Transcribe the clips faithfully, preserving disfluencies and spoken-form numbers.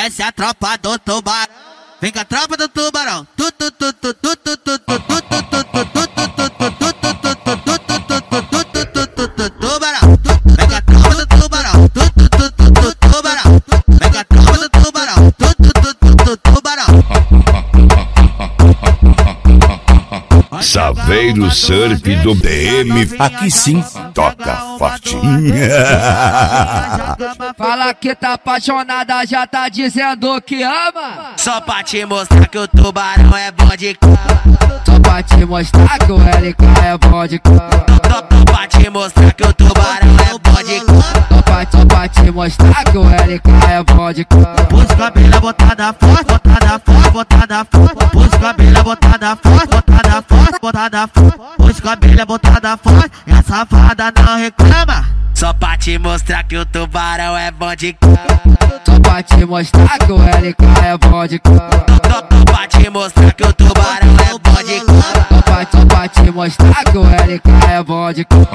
Essa é a tropa do tubarão. Vem com a tropa do tubarão. Tu tu tu tu tu tu tu tu tu tu tu tu tubarão. Vem com a tropa do tubarão. Tu tu tu tu tu tubarão. Vem com a tropa do tubarão. Tu tu tu tu tu tubarão. Saveiro Surf do B M, aqui sim toca forte. Fala que tá apaixonada, já tá dizendo que ama. Só pra te mostrar que o tubarão é bom de cama. Só pra te mostrar que o L K é bom de cama. Só pra te mostrar que o tubarão é bom de cama. Só pra, só pra te mostrar que o L K é bom de cama. Pus cabelo botada forte, botada forte, botada forte. Pus cabelo botada forte, botada forte, botada forte. Pus cabelo botada forte, e a safada não reclama. Só pra te mostrar que o tubarão é bom de cama. Só pra te mostrar que o L K é bom de cama. Só pra te mostrar que o tubarão é bom de cama. Só pra, só pra te mostrar que o L K é bom de cama.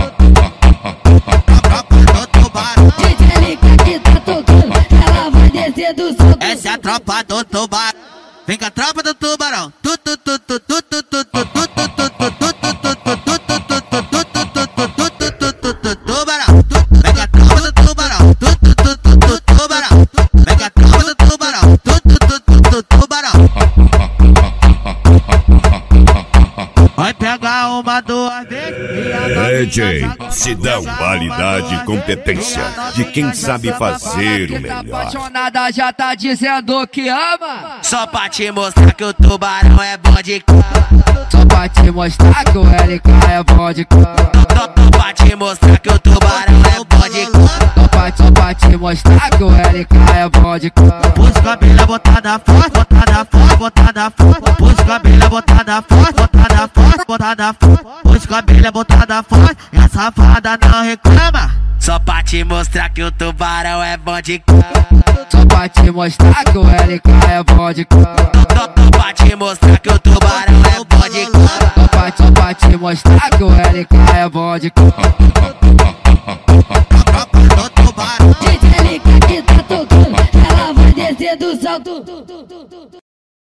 D J L K que tá tocando, ela vai descer do salto. Essa é a tropa do tubarão. Vem com a tropa do tubarão. Tu tu tu tu tu tu tu tu tu tu tu tu tu tu tubarão. Vem com a tropa do tubarão. Tu tu tu tu tu tubarão. Vem com a tropa do tubarão. Tu tu tu tu tu tubarão. Vai pegar uma duas vezes. D J Sidão, qualidade e competência de quem sabe fazer o melhor. Apaixonada, já tá dizendo que ama. Só pra te mostrar que o tubarão é bom de cama. Só pra te mostrar que o L K é bom de cama. Só pra te mostrar que o tubarão é bom de cama. Só pra, só pra te mostrar que o L K é bom de cama. Pus cabelo botada forte, botada forte, botada forte. Pus cabelo botada forte, botada forte, botada forte. Pus cabelo botada forte, e a safada não reclama. Só pra te mostrar que o tubarão é bom de cama. Só pra te mostrar que o L K é bom de cama. Só pra te mostrar que o tubarão é bom de cama. Só pra, só pra te mostrar que o L K é bom de cama. D J L K que tá tocando, ela vai descer do salto.